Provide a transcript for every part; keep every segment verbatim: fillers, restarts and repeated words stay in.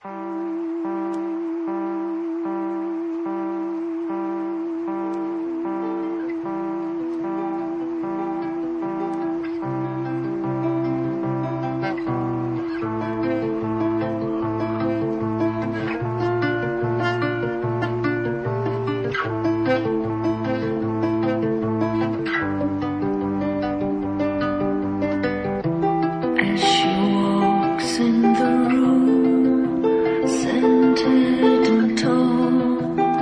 As she walks in the room, scented and tall,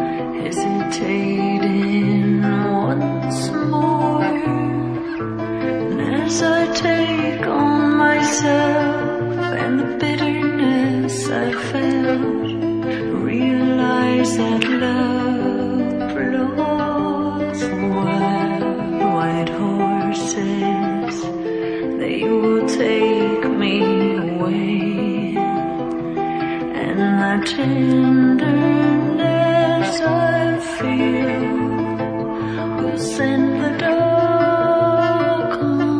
hesitating once more. And as I take on myself and the bitterness I felt, realize that love flows wild, white horses, they will take me away, and the tenderness I feel will send the dark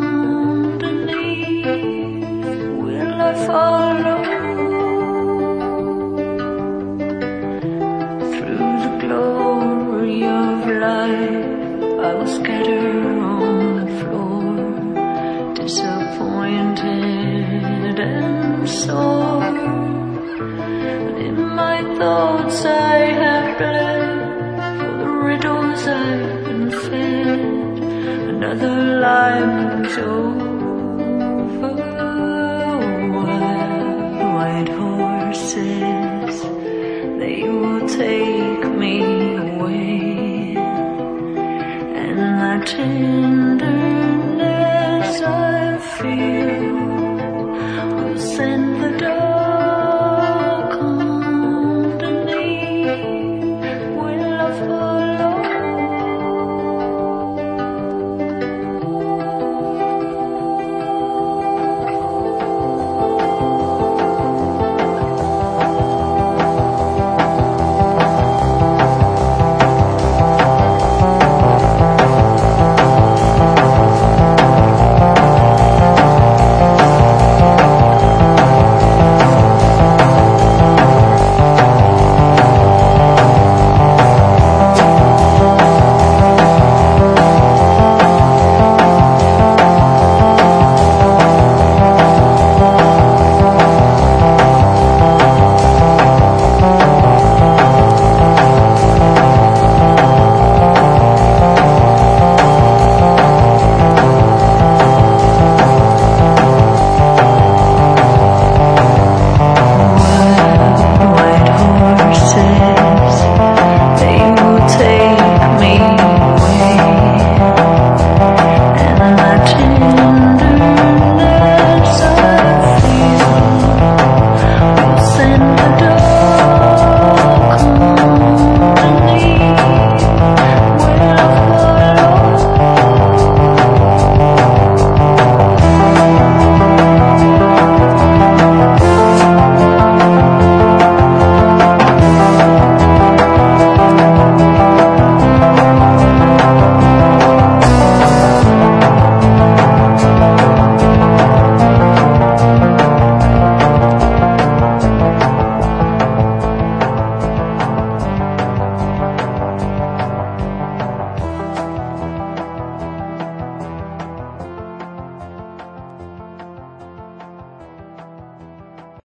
underneath. Will I follow through the glory of life? I will scatter on the floor, disappointed and sore. But in my thoughts I have bled for the riddles I've been fed. Another life moves over. Wild white horses, they will take me away, and the tender